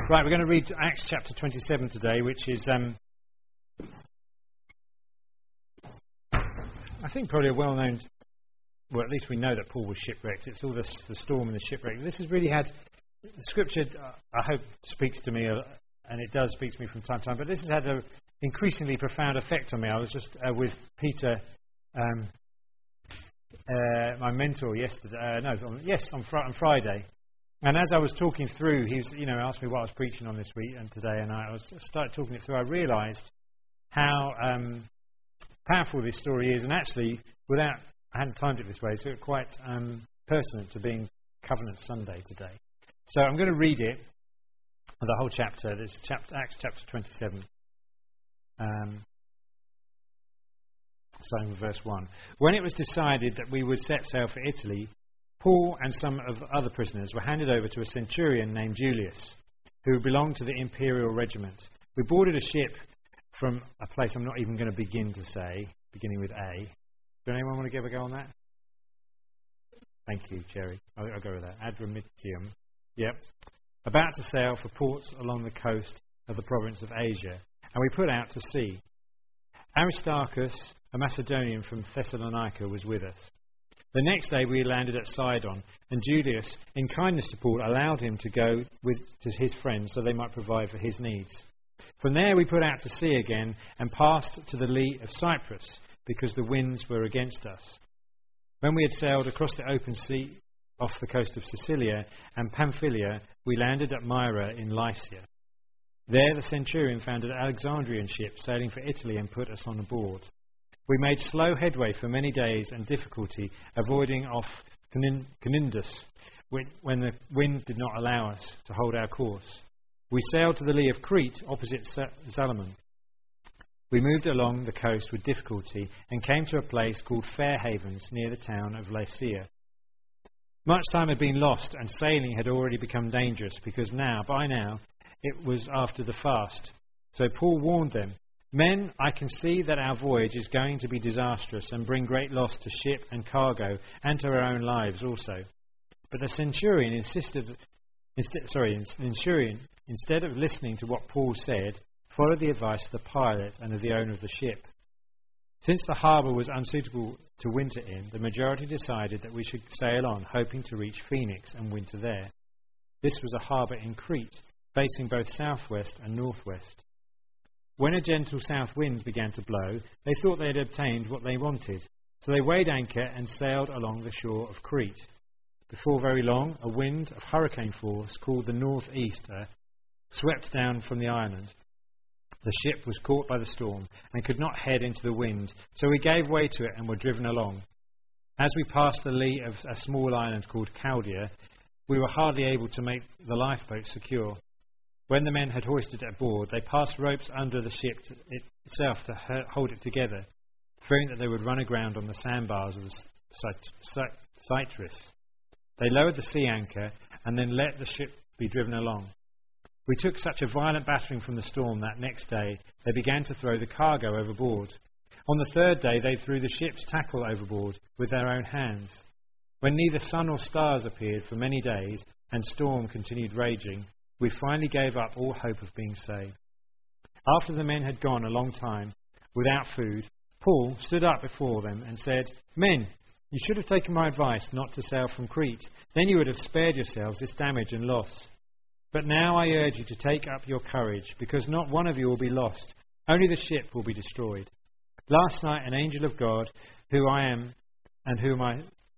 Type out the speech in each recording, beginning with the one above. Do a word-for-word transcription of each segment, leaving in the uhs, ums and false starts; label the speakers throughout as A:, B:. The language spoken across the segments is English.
A: Right, we're going to read Acts chapter twenty-seven today, which is, um, I think, probably a well-known, well, at least we know that Paul was shipwrecked. It's all this, the storm and the shipwreck. This has really had, the Scripture, uh, I hope, speaks to me, uh, and it does speak to me from time to time, but this has had an increasingly profound effect on me. I was just uh, with Peter, um, uh, my mentor, yesterday, uh, no, on, yes, on, fr- on Friday. And as I was talking through, he was, you know, asked me what I was preaching on this week and today, and I was started talking it through. I realised how um, powerful this story is, and actually, without I hadn't timed it this way, so it's quite um, pertinent to being Covenant Sunday today. So I'm going to read it, the whole chapter. This chapter, Acts chapter twenty-seven, um, starting with verse one. When it was decided that we would set sail for Italy, Paul and some of the other prisoners were handed over to a centurion named Julius, who belonged to the imperial regiment. We boarded a ship from a place I'm not even going to begin to say, beginning with A. Does anyone want to give a go on that? Thank you, Jerry. I'll, I'll go with that. Adramyttium. Yep. About to sail for ports along the coast of the province of Asia, and we put out to sea. Aristarchus, a Macedonian from Thessalonica, was with us. The next day we landed at Sidon, and Julius, in kindness to Paul, allowed him to go with to his friends so they might provide for his needs. From there we put out to sea again and passed to the lee of Cyprus, because the winds were against us. When we had sailed across the open sea off the coast of Sicilia and Pamphylia, we landed at Myra in Lycia. There the centurion found an Alexandrian ship sailing for Italy and put us on board. We made slow headway for many days and difficulty, avoiding off Canindus when the wind did not allow us to hold our course. We sailed to the lee of Crete, opposite Salmon. We moved along the coast with difficulty and came to a place called Fair Havens near the town of Lycia. Much time had been lost and sailing had already become dangerous because now, by now, it was after the fast. So Paul warned them, "Men, I can see that our voyage is going to be disastrous and bring great loss to ship and cargo and to our own lives also." But the centurion insisted, instead, sorry, the centurion, instead of listening to what Paul said, followed the advice of the pilot and of the owner of the ship. Since the harbour was unsuitable to winter in, the majority decided that we should sail on, hoping to reach Phoenix and winter there. This was a harbour in Crete, facing both southwest and northwest. When a gentle south wind began to blow, they thought they had obtained what they wanted, so they weighed anchor and sailed along the shore of Crete. Before very long, a wind of hurricane force, called the northeaster, swept down from the island. The ship was caught by the storm and could not head into the wind, so we gave way to it and were driven along. As we passed the lee of a small island called Chaldia, we were hardly able to make the lifeboat secure. When the men had hoisted it aboard, they passed ropes under the ship to itself to hold it together, fearing that they would run aground on the sandbars of the Cyprus. They lowered the sea anchor and then let the ship be driven along. We took such a violent battering from the storm that next day they began to throw the cargo overboard. On the third day they threw the ship's tackle overboard with their own hands. When neither sun nor stars appeared for many days and storm continued raging, we finally gave up all hope of being saved. After the men had gone a long time without food, Paul stood up before them and said, "Men, you should have taken my advice not to sail from Crete. Then you would have spared yourselves this damage and loss. But now I urge you to take up your courage, because not one of you will be lost. Only the ship will be destroyed. Last night an angel of God, who I am and whom I...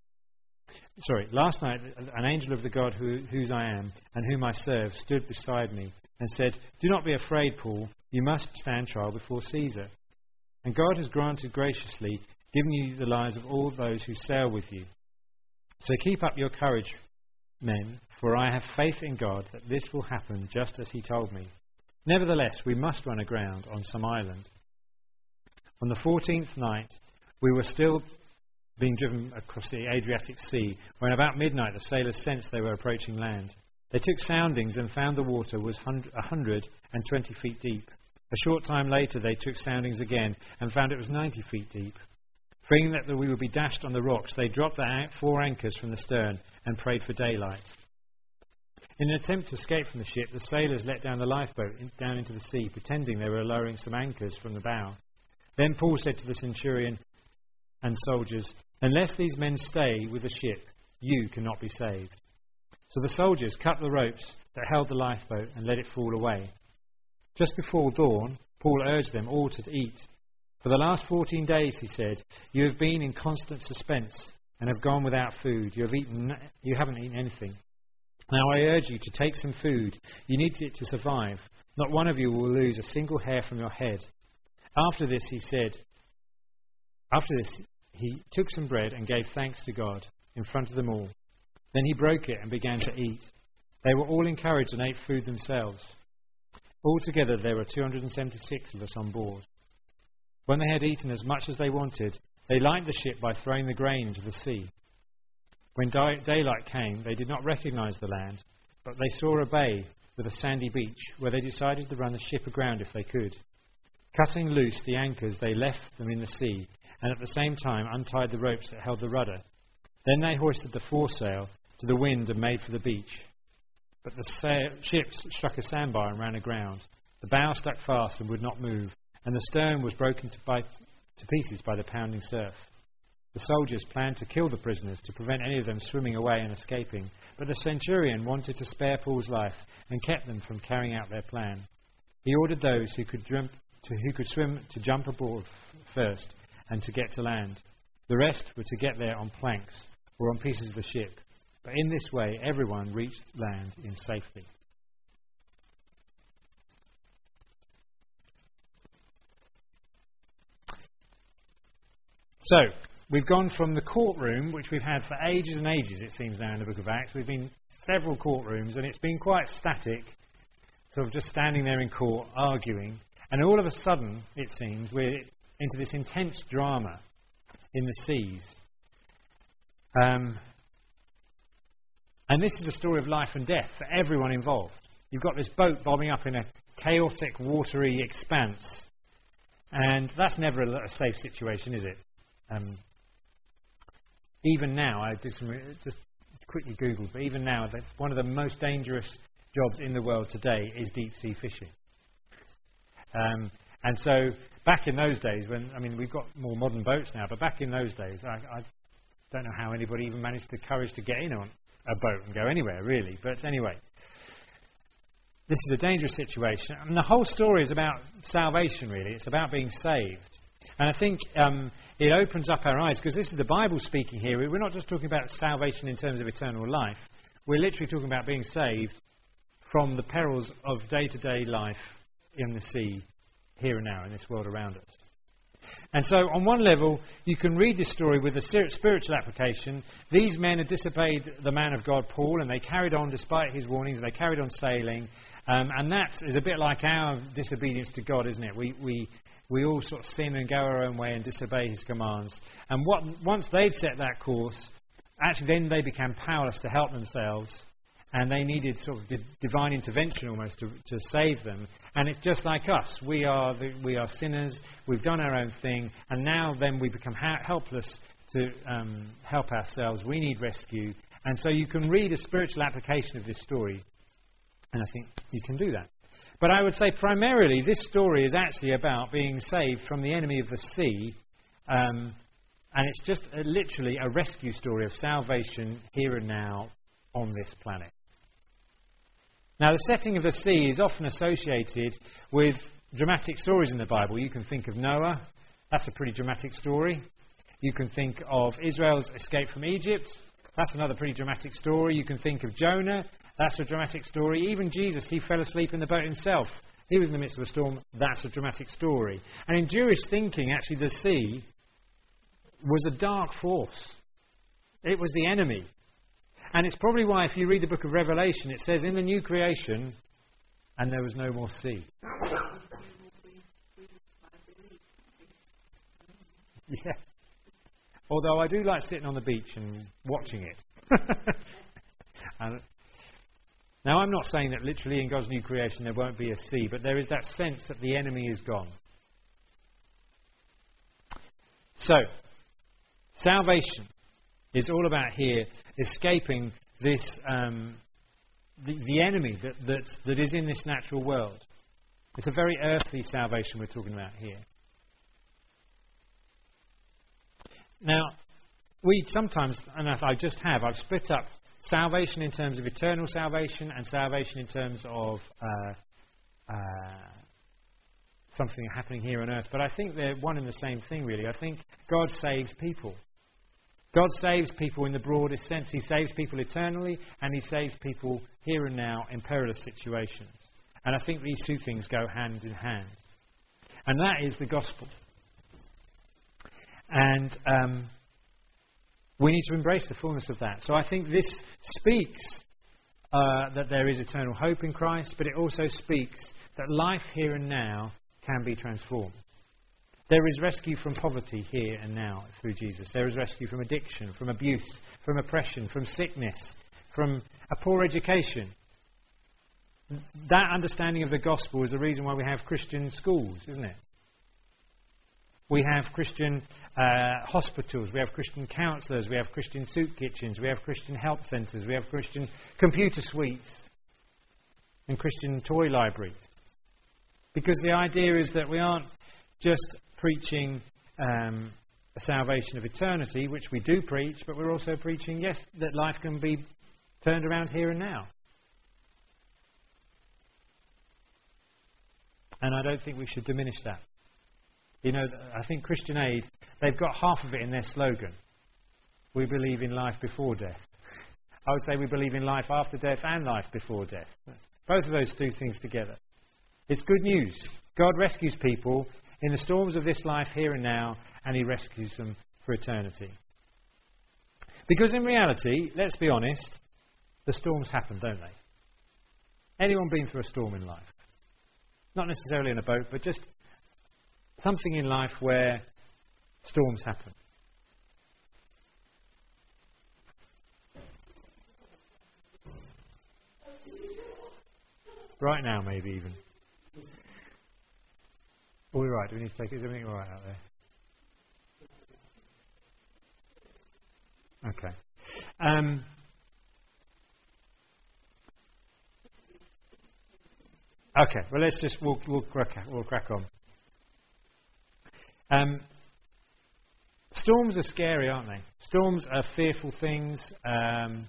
A: Sorry, last night an angel of the God who, whose I am and whom I serve stood beside me and said, 'Do not be afraid, Paul. You must stand trial before Caesar. And God has granted graciously, giving you the lives of all those who sail with you. So keep up your courage, men, for I have faith in God that this will happen just as he told me. Nevertheless, we must run aground on some island.' On the fourteenth night, we were still being driven across the Adriatic Sea, when about midnight the sailors sensed they were approaching land. They took soundings and found the water was one hundred twenty feet deep. A short time later they took soundings again and found it was ninety feet deep. Fearing that we would be dashed on the rocks, they dropped the four anchors from the stern and prayed for daylight. In an attempt to escape from the ship, the sailors let down the lifeboat in, down into the sea, pretending they were lowering some anchors from the bow. Then Paul said to the centurion and soldiers, "Unless these men stay with the ship, you cannot be saved." So the soldiers cut the ropes that held the lifeboat and let it fall away. Just before dawn, Paul urged them all to eat. "For the last fourteen days," he said, "you have been in constant suspense and have gone without food. You have eaten, you haven't eaten anything. Now I urge you to take some food. You need it to survive. Not one of you will lose a single hair from your head." After this, he said, after this, he took some bread and gave thanks to God in front of them all. Then he broke it and began to eat. They were all encouraged and ate food themselves. Altogether, there were two hundred seventy-six of us on board. When they had eaten as much as they wanted, they lightened the ship by throwing the grain into the sea. When di- daylight came, they did not recognize the land, but they saw a bay with a sandy beach, where they decided to run the ship aground if they could. Cutting loose the anchors, they left them in the sea, and at the same time untied the ropes that held the rudder. Then they hoisted the foresail to the wind and made for the beach. But the sail- ships struck a sandbar and ran aground. The bow stuck fast and would not move, and the stern was broken to, by, to pieces by the pounding surf. The soldiers planned to kill the prisoners to prevent any of them swimming away and escaping, but the centurion wanted to spare Paul's life and kept them from carrying out their plan. He ordered those who could, jump to, who could swim to jump aboard f- first and to get to land. The rest were to get there on planks or on pieces of the ship. But in this way, everyone reached land in safety. So, we've gone from the courtroom, which we've had for ages and ages, it seems now in the book of Acts. We've been several courtrooms, and it's been quite static, sort of just standing there in court, arguing. And all of a sudden, it seems, we're into this intense drama in the seas. Um, and this is a story of life and death for everyone involved. You've got this boat bobbing up in a chaotic, watery expanse. And that's never a, a safe situation, is it? Um, even now, I did some, just quickly Googled, but even now, that one of the most dangerous jobs in the world today is deep sea fishing. Um, and so, back in those days, when I mean, we've got more modern boats now, but back in those days, I, I don't know how anybody even managed the courage to get in on a boat and go anywhere, really. But anyway, this is a dangerous situation, and the whole story is about salvation, really. It's about being saved. And I think um, it opens up our eyes, because this is the Bible speaking here. We're not just talking about salvation in terms of eternal life. We're literally talking about being saved from the perils of day-to-day life in the sea, here and now, in this world around us. And so, on one level, you can read this story with a spiritual application. These men had disobeyed the man of God, Paul, and they carried on despite his warnings. They carried on sailing. Um, and that is a bit like our disobedience to God, isn't it? We... we We all sort of sin and go our own way and disobey his commands. And what, once they'd set that course, actually then they became powerless to help themselves. And they needed sort of di- divine intervention almost to, to save them. And it's just like us. We are the, we are sinners. We've done our own thing. And now then we become ha- helpless to um, help ourselves. We need rescue. And so you can read a spiritual application of this story. And I think you can do that. But I would say primarily this story is actually about being saved from the enemy of the sea. Um, and it's just a, literally a rescue story of salvation here and now on this planet. Now, the setting of the sea is often associated with dramatic stories in the Bible. You can think of Noah. That's a pretty dramatic story. You can think of Israel's escape from Egypt. That's another pretty dramatic story. You can think of Jonah. That's a dramatic story. Even Jesus, he fell asleep in the boat himself. He was in the midst of a storm. That's a dramatic story. And in Jewish thinking, actually, the sea was a dark force. It was the enemy. And it's probably why, if you read the book of Revelation, it says, in the new creation, and there was no more sea. Yes. Although I do like sitting on the beach and watching it. and Now, I'm not saying that literally in God's new creation there won't be a sea, but there is that sense that the enemy is gone. So, salvation is all about here escaping this um, the, the enemy that, that, that is in this natural world. It's a very earthly salvation we're talking about here. Now, we sometimes, and I just have, I've split up salvation in terms of eternal salvation and salvation in terms of uh, uh, something happening here on earth. But I think they're one and the same thing, really. I think God saves people. God saves people in the broadest sense. He saves people eternally, and He saves people here and now in perilous situations. And I think these two things go hand in hand. And that is the gospel. And um, we need to embrace the fullness of that. So I think this speaks uh, that there is eternal hope in Christ, but it also speaks that life here and now can be transformed. There is rescue from poverty here and now through Jesus. There is rescue from addiction, from abuse, from oppression, from sickness, from a poor education. That understanding of the gospel is the reason why we have Christian schools, isn't it? We have Christian uh, hospitals, we have Christian counsellors, we have Christian soup kitchens, we have Christian help centres, we have Christian computer suites and Christian toy libraries. Because the idea is that we aren't just preaching um, a salvation of eternity, which we do preach, but we're also preaching, yes, that life can be turned around here and now. And I don't think we should diminish that. You know, I think Christian Aid, they've got half of it in their slogan. We believe in life before death. I would say we believe in life after death and life before death. Both of those two things together. It's good news. God rescues people in the storms of this life here and now, and He rescues them for eternity. Because in reality, let's be honest, the storms happen, don't they? Anyone been through a storm in life? Not necessarily in a boat, but just something in life where storms happen. Right now, maybe even. Are we right? Do we need to take it? Is everything all right out there? Okay. Um, okay. Well, let's just we'll we'll crack we'll crack on. Um, storms are scary, aren't they? Storms are fearful things. Um,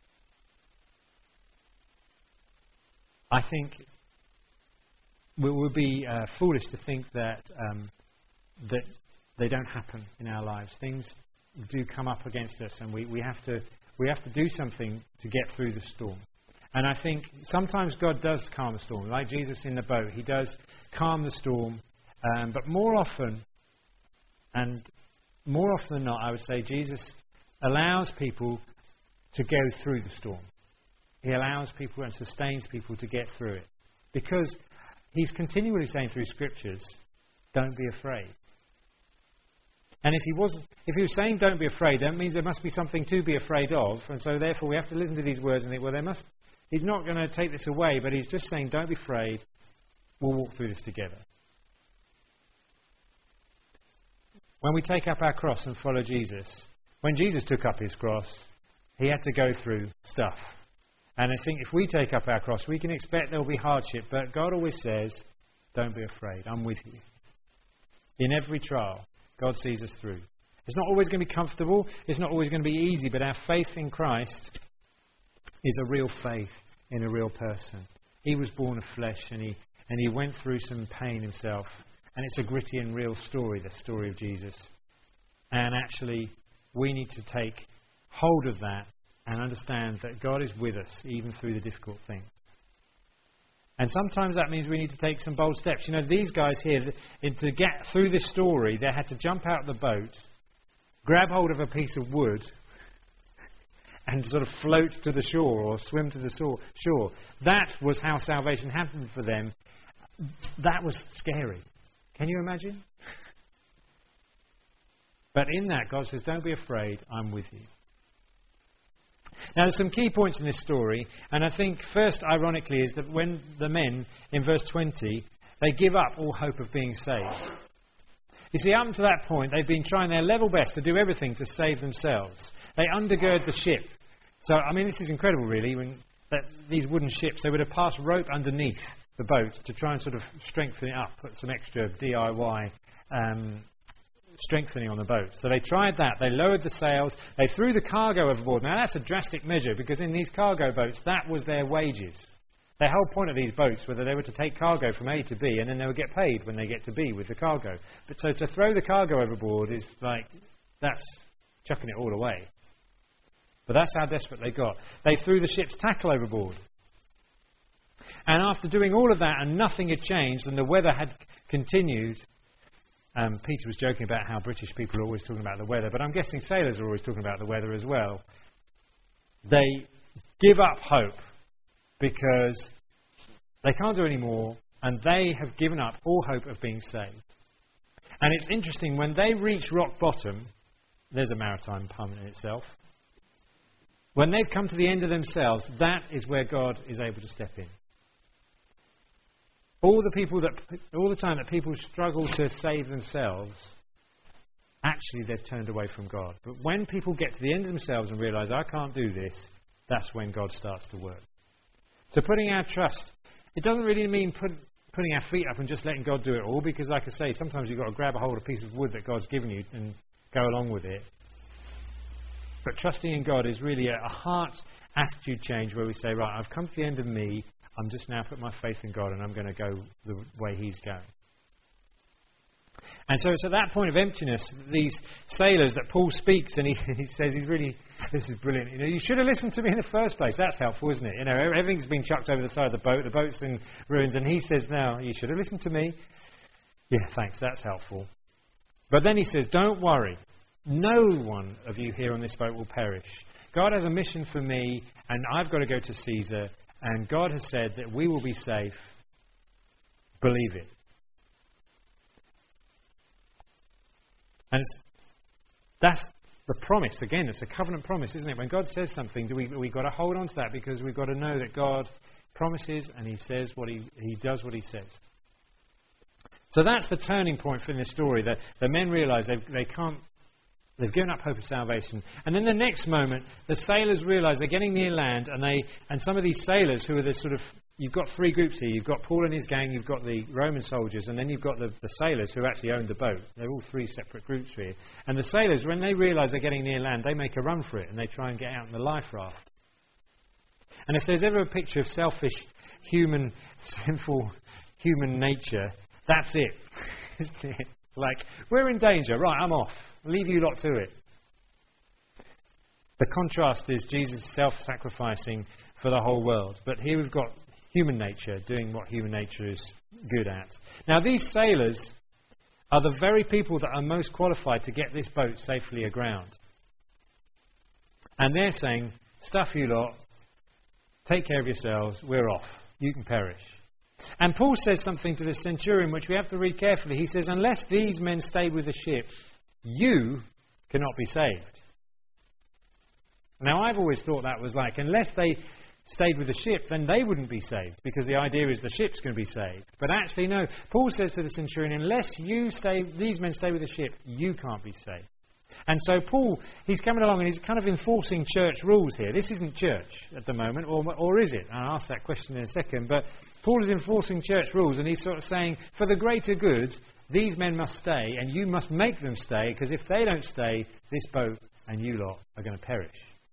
A: I think we would be uh, foolish to think that um, that they don't happen in our lives. Things do come up against us, and we, we have to we have to do something to get through the storm. And I think sometimes God does calm the storm, like Jesus in the boat. He does calm the storm, um, but more often, and more often than not, I would say Jesus allows people to go through the storm. He allows people and sustains people to get through it, because He's continually saying through Scriptures, don't be afraid. And if he was if he was saying don't be afraid, that means there must be something to be afraid of, and so therefore we have to listen to these words and think, well, there must. He's not going to take this away, but He's just saying don't be afraid, we'll walk through this together. When we take up our cross and follow Jesus, when Jesus took up His cross, He had to go through stuff. And I think if we take up our cross, we can expect there will be hardship. But God always says, don't be afraid, I'm with you. In every trial, God sees us through. It's not always going to be comfortable. It's not always going to be easy. But our faith in Christ is a real faith in a real person. He was born of flesh, and he, and he went through some pain Himself. And it's a gritty and real story, the story of Jesus. And actually, we need to take hold of that and understand that God is with us even through the difficult things. And sometimes that means we need to take some bold steps. You know, these guys here, to get through this story, they had to jump out of the boat, grab hold of a piece of wood, and sort of float to the shore or swim to the shore. That was how salvation happened for them. That was scary. Can you imagine? But in that, God says, don't be afraid, I'm with you. Now, there's some key points in this story, and I think first, ironically, is that when the men, in verse twenty, they give up all hope of being saved. You see, up to that point, they've been trying their level best to do everything to save themselves. They undergird the ship. So, I mean, this is incredible, really. When that these wooden ships, they would have passed rope underneath the boat to try and sort of strengthen it up, put some extra D I Y um, strengthening on the boat. So they tried that. They lowered the sails. They threw the cargo overboard. Now that's a drastic measure, because in these cargo boats, that was their wages. The whole point of these boats was that they were to take cargo from A to B, and then they would get paid when they get to B with the cargo. But so to throw the cargo overboard is like, that's chucking it all away. But that's how desperate they got. They threw the ship's tackle overboard. And after doing all of that and nothing had changed and the weather had continued, um, Peter was joking about how British people are always talking about the weather, but I'm guessing sailors are always talking about the weather as well. They give up hope because they can't do any more, and they have given up all hope of being saved. And it's interesting, when they reach rock bottom, there's a maritime pun in itself. When they've come to the end of themselves, that is where God is able to step in. All the people that, all the time that people struggle to save themselves, actually they've turned away from God. But when people get to the end of themselves and realise, I can't do this, that's when God starts to work. So putting our trust, it doesn't really mean put, putting our feet up and just letting God do it all, because like I say, sometimes you've got to grab a hold of a piece of wood that God's given you and go along with it. But trusting in God is really a, a heart attitude change where we say, right, I've come to the end of me, I'm just now put my faith in God and I'm going to go the way He's going. And so it's at that point of emptiness, these sailors, that Paul speaks, and he, he says, he's really, this is brilliant. You know, you should have listened to me in the first place. That's helpful, isn't it? You know, everything's been chucked over the side of the boat. The boat's in ruins. And he says, no, you should have listened to me. Yeah, thanks. That's helpful. But then he says, don't worry. No one of you here on this boat will perish. God has a mission for me, and I've got to go to Caesar. And God has said that we will be safe. Believe it. And it's, that's the promise. Again, it's a covenant promise, isn't it? When God says something, do we, we've got to hold on to that, because we've got to know that God promises and He says what He, he does what He says. So that's the turning point for this story. The, the men realise they, they can't, they've given up hope of salvation. And then the next moment, the sailors realise they're getting near land, and they and some of these sailors who are the sort of, you've got three groups here. You've got Paul and his gang, you've got the Roman soldiers, and then you've got the, the sailors who actually owned the boat. They're all three separate groups here. And the sailors, when they realise they're getting near land, they make a run for it, and they try and get out in the life raft. And if there's ever a picture of selfish, human, sinful human nature, that's it. Isn't it? Like, we're in danger. Right, I'm off. Leave you lot to it. The contrast is Jesus self-sacrificing for the whole world. But here we've got human nature doing what human nature is good at. Now, these sailors are the very people that are most qualified to get this boat safely aground. And they're saying, stuff you lot, take care of yourselves, we're off. You can perish. And Paul says something to the centurion which we have to read carefully. He says, unless these men stay with the ship, you cannot be saved. Now, I've always thought that was like, unless they stayed with the ship, then they wouldn't be saved, because the idea is the ship's going to be saved. But actually, no. Paul says to the centurion, unless you stay, these men stay with the ship, you can't be saved. And so Paul, he's coming along and he's kind of enforcing church rules here. This isn't church at the moment, or, or is it? I'll ask that question in a second. But Paul is enforcing church rules, and he's sort of saying, for the greater good, these men must stay, and you must make them stay, because if they don't stay, this boat and you lot are going to perish.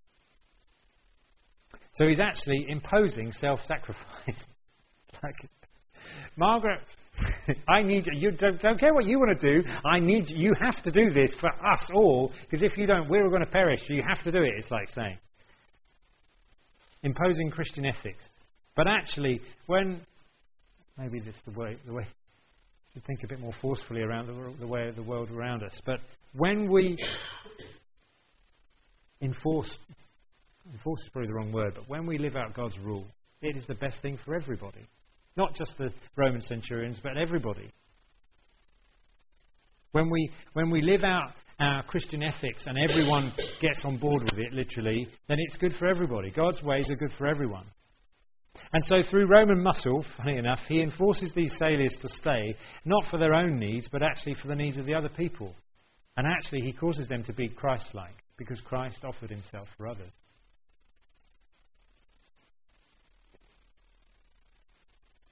A: So he's actually imposing self-sacrifice. Like, Margaret, I need you. Don't, don't care what you want to do. I need you. You have to do this for us all, because if you don't, we're all going to perish. You have to do it. It's like saying imposing Christian ethics. But actually, when maybe this is the way the way to think a bit more forcefully around the, the way of the world around us. But when we enforce. Enforce is probably the wrong word, but when we live out God's rule, it is the best thing for everybody. Not just the Roman centurions, but everybody. When we when we live out our Christian ethics and everyone gets on board with it, literally, then it's good for everybody. God's ways are good for everyone. And so through Roman muscle, funny enough, he enforces these sailors to stay, not for their own needs, but actually for the needs of the other people. And actually he causes them to be Christ-like, because Christ offered himself for others.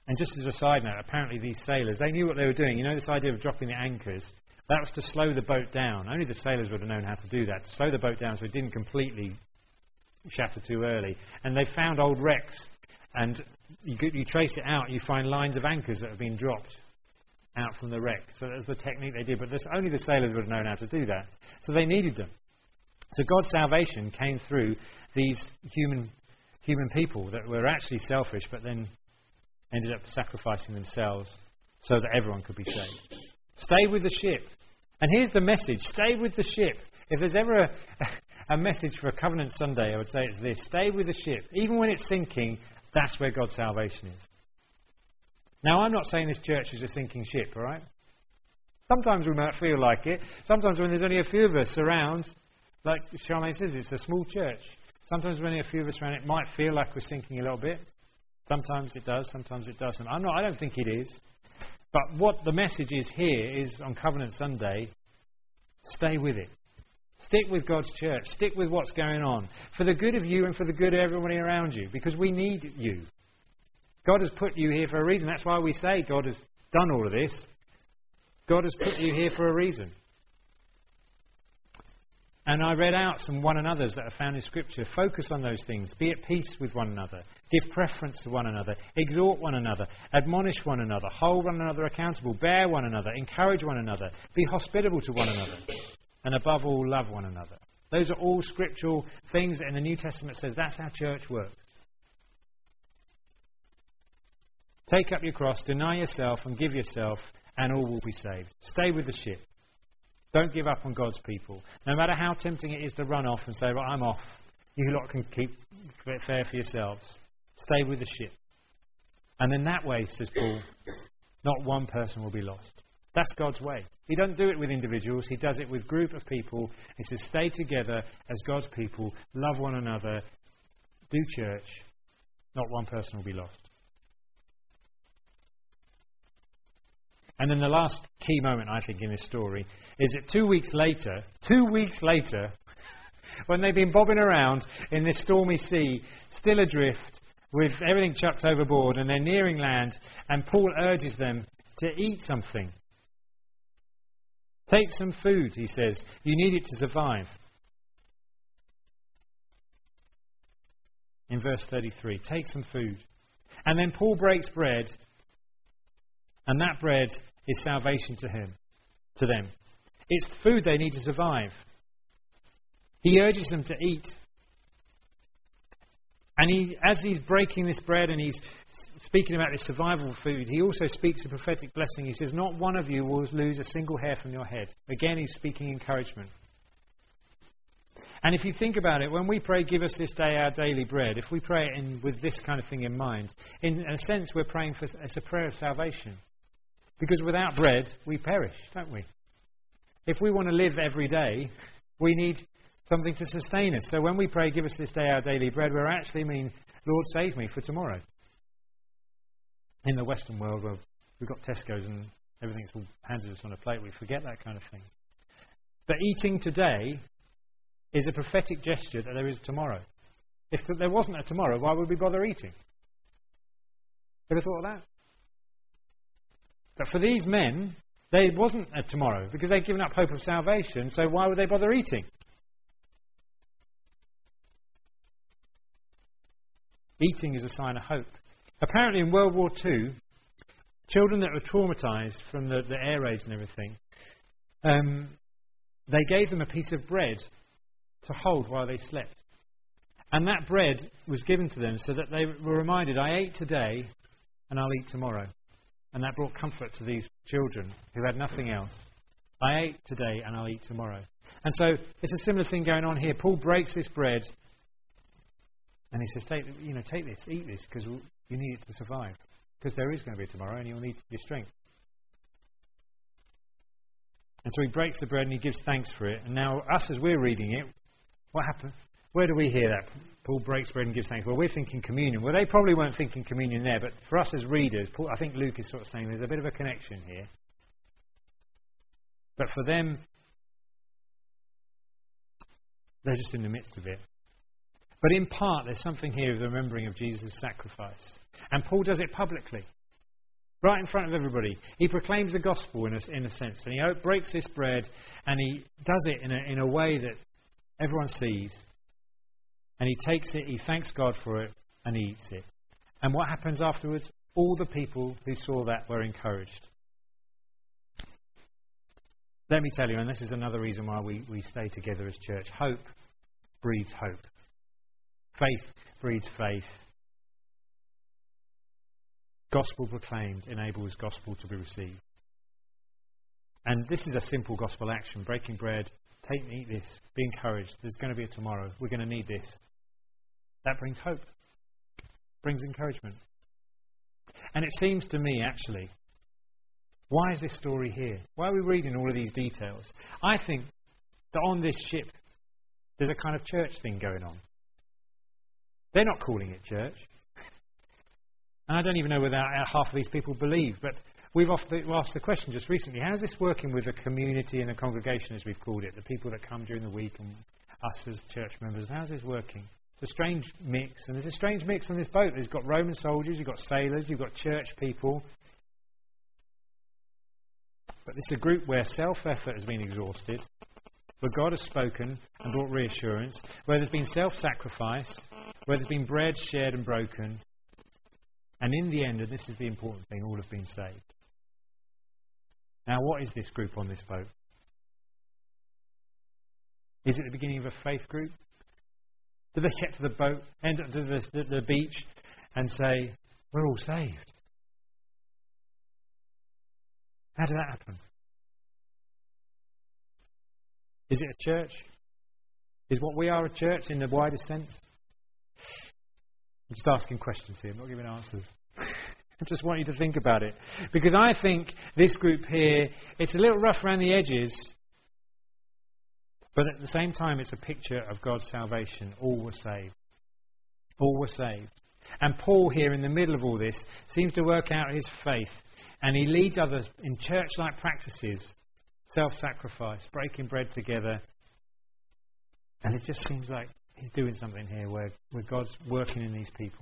A: And just as a side note, apparently these sailors, they knew what they were doing. You know this idea of dropping the anchors? That was to slow the boat down. Only the sailors would have known how to do that, to slow the boat down so it didn't completely shatter too early. And they found old wrecks, and you, you trace it out, you find lines of anchors that have been dropped out from the wreck. So that's the technique they did, but this, only the sailors would have known how to do that. So they needed them. So God's salvation came through these human human people that were actually selfish, but then ended up sacrificing themselves so that everyone could be saved. Stay with the ship. And here's the message. Stay with the ship. If there's ever a, a message for a Covenant Sunday, I would say it's this. Stay with the ship. Even when it's sinking, that's where God's salvation is. Now, I'm not saying this church is a sinking ship, all right? Sometimes we might feel like it. Sometimes when there's only a few of us around, like Charmaine says, it's a small church. Sometimes when there are a few of us around, it might feel like we're sinking a little bit. Sometimes it does, sometimes it doesn't. I'm not, I don't think it is. But what the message is here is on Covenant Sunday, stay with it. Stick with God's church. Stick with what's going on. For the good of you and for the good of everybody around you. Because we need you. God has put you here for a reason. That's why we say God has done all of this. God has put you here for a reason. And I read out some one another's that are found in Scripture. Focus on those things. Be at peace with one another. Give preference to one another. Exhort one another. Admonish one another. Hold one another accountable. Bear one another. Encourage one another. Be hospitable to one another. And above all, love one another. Those are all scriptural things that in the New Testament says that's how church works. Take up your cross, deny yourself and give yourself, and all will be saved. Stay with the ship. Don't give up on God's people. No matter how tempting it is to run off and say, well, I'm off. You lot can keep it fair for yourselves. Stay with the ship. And in that way, says Paul, not one person will be lost. That's God's way. He doesn't do it with individuals. He does it with a group of people. He says, stay together as God's people. Love one another. Do church. Not one person will be lost. And then the last key moment, I think, in this story is that two weeks later, two weeks later, when they've been bobbing around in this stormy sea, still adrift, with everything chucked overboard, and they're nearing land, and Paul urges them to eat something. Take some food, he says. You need it to survive. In verse thirty-three, take some food. And then Paul breaks bread, and that bread is salvation to him, to them. It's the food they need to survive. He urges them to eat. And he, as he's breaking this bread and he's speaking about this survival food, he also speaks a prophetic blessing. He says, not one of you will lose a single hair from your head. Again, he's speaking encouragement. And if you think about it, when we pray, give us this day our daily bread, if we pray it in, with this kind of thing in mind, in a sense we're praying for, it's a prayer of salvation. Because without bread, we perish, don't we? If we want to live every day, we need something to sustain us. So when we pray, give us this day our daily bread, we're actually mean, Lord, save me for tomorrow. In the Western world, where we've got Tesco's and everything's all handed us on a plate, we forget that kind of thing. But eating today is a prophetic gesture that there is tomorrow. If there wasn't a tomorrow, why would we bother eating? Ever thought of that? But for these men, there wasn't a tomorrow because they'd given up hope of salvation, so why would they bother eating? Eating is a sign of hope. Apparently in World War Two, children that were traumatised from the, the air raids and everything, um, they gave them a piece of bread to hold while they slept. And that bread was given to them so that they were reminded, I ate today and I'll eat tomorrow. And that brought comfort to these children who had nothing else. I ate today and I'll eat tomorrow. And so it's a similar thing going on here. Paul breaks this bread and he says, take, you know, take this, eat this, because you need it to survive. Because there is going to be a tomorrow and you'll need your strength. And so he breaks the bread and he gives thanks for it. And now us, as we're reading it, what happened? Where do we hear that? Paul breaks bread and gives thanks. Well, we're thinking communion. Well, they probably weren't thinking communion there, but for us as readers, Paul, I think Luke is sort of saying there's a bit of a connection here. But for them, they're just in the midst of it. But in part, there's something here of the remembering of Jesus' sacrifice. And Paul does it publicly. right in front of everybody. He proclaims the gospel in a, in a sense. And he breaks this bread and he does it in a, in a way that everyone sees. And he takes it, he thanks God for it, and he eats it. And what happens afterwards? All the people who saw that were encouraged. Let me tell you, and this is another reason why we, we stay together as church, hope breeds hope. Faith breeds faith. Gospel proclaimed enables gospel to be received. And this is a simple gospel action. Breaking bread, take and eat this, be encouraged. There's going to be a tomorrow. We're going to need this. That brings hope. Brings encouragement. And it seems to me, actually, why is this story here? Why are we reading all of these details? I think that on this ship, there's a kind of church thing going on. They're not calling it church. And I don't even know whether half of these people believe, but we've asked the question just recently, how is this working with a community and a congregation, as we've called it, the people that come during the week and us as church members? How is this working? It's a strange mix, and there's a strange mix on this boat. There's got Roman soldiers, you've got sailors, you've got church people. But it's a group where self-effort has been exhausted, where God has spoken and brought reassurance, where there's been self-sacrifice, where there's been bread shared and broken. And in the end, and this is the important thing, all have been saved. Now, what is this group on this boat? Is it the beginning of a faith group? Do they get to the boat, end up to the, the, the beach, and say, we're all saved? How did that happen? Is it a church? Is what we are a church in the widest sense? I'm just asking questions here, I'm not giving answers. I just want you to think about it. Because I think this group here, it's a little rough around the edges, but at the same time it's a picture of God's salvation. All were saved. All were saved. And Paul here in the middle of all this seems to work out his faith. And he leads others in church-like practices, self-sacrifice, breaking bread together. And it just seems like he's doing something here where, where God's working in these people.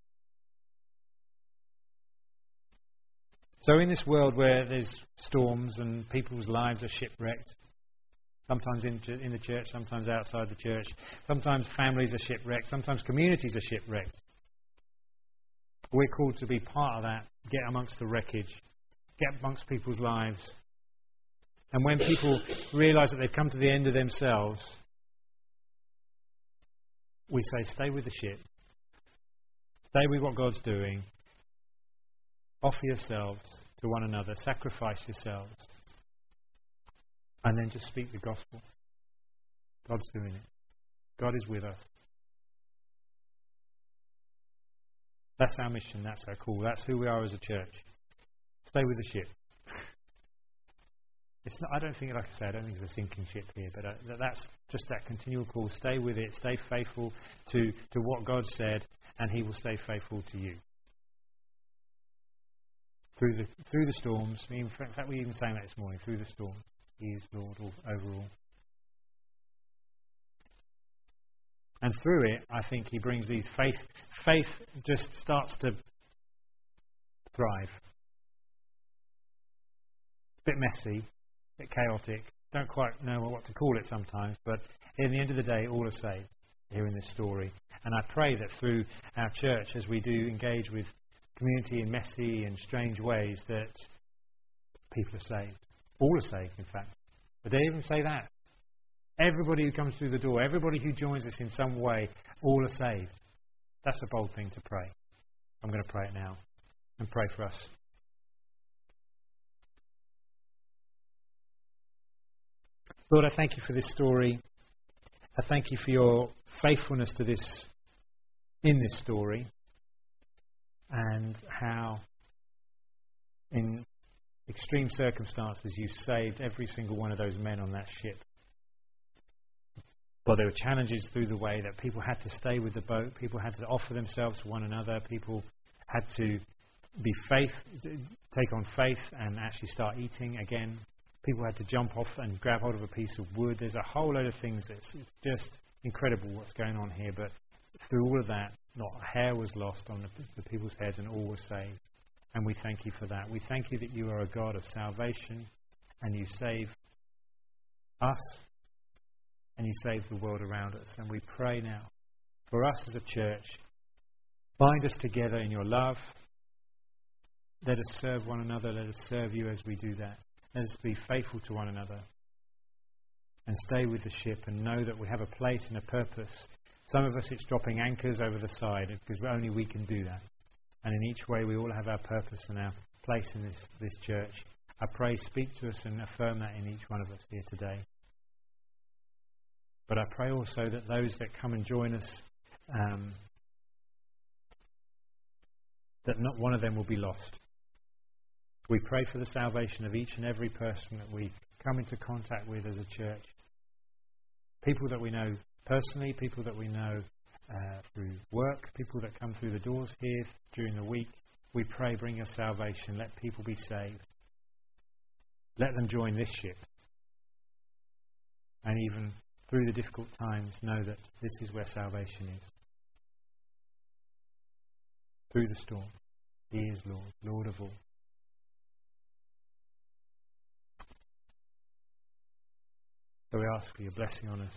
A: So in this world where there's storms and people's lives are shipwrecked, sometimes in, in the church, sometimes outside the church, sometimes families are shipwrecked, sometimes communities are shipwrecked, we're called to be part of that, get amongst the wreckage, get amongst people's lives. And when people realise that they've come to the end of themselves, we say, stay with the ship. Stay with what God's doing. Offer yourselves to one another. Sacrifice yourselves. And then just speak the gospel. God's doing it. God is with us. That's our mission. That's our call. That's who we are as a church. Stay with the ship. It's not, I don't think, like I say, I don't think it's a sinking ship here, but uh, that's just that continual call. Stay with it. Stay faithful to, to what God said, and He will stay faithful to you. Through the through the storms. In fact, we even sang that this morning. Through the storm, He is Lord over all. And through it, I think He brings these faith. Faith just starts to thrive. A bit messy, a bit chaotic. Don't quite know what to call it sometimes, but in the end of the day, all are saved here in this story. And I pray that through our church, as we do engage with community in messy and strange ways, that people are saved. All are saved, in fact. But they even say that. Everybody who comes through the door, everybody who joins us in some way, all are saved. That's a bold thing to pray. I'm going to pray it now and pray for us. Lord, I thank you for this story. I thank you for your faithfulness to this, in this story, and how in extreme circumstances you saved every single one of those men on that ship. But there were challenges through the way that people had to stay with the boat, people had to offer themselves to one another, people had to be faith, take on faith and actually start eating again. People had to jump off and grab hold of a piece of wood. There's a whole load of things that's it's just incredible what's going on here. But through all of that, not a hair was lost on the, the people's heads, and all were saved. And we thank you for that. We thank you that you are a God of salvation, and you save us, and you save the world around us. And we pray now for us as a church, bind us together in your love. Let us serve one another. Let us serve you as we do that. Let us be faithful to one another and stay with the ship and know that we have a place and a purpose. Some of us, it's dropping anchors over the side because only we can do that. And in each way, we all have our purpose and our place in this, this church. I pray, speak to us and affirm that in each one of us here today. But I pray also that those that come and join us, um, that not one of them will be lost. We pray for the salvation of each and every person that we come into contact with as a church. People that we know personally, people that we know uh, through work, people that come through the doors here during the week. We pray, bring your salvation. Let people be saved. Let them join this ship. And even through the difficult times, know that this is where salvation is. Through the storm, He is Lord, Lord of all. So we ask for your blessing on us.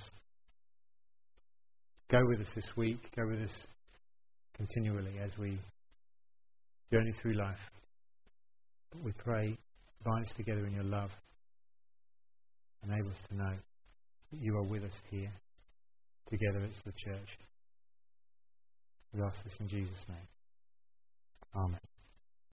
A: Go with us this week. Go with us continually as we journey through life. But we pray, bind us together in your love. Enable us to know that you are with us here, together as the church. We ask this in Jesus' name. Amen.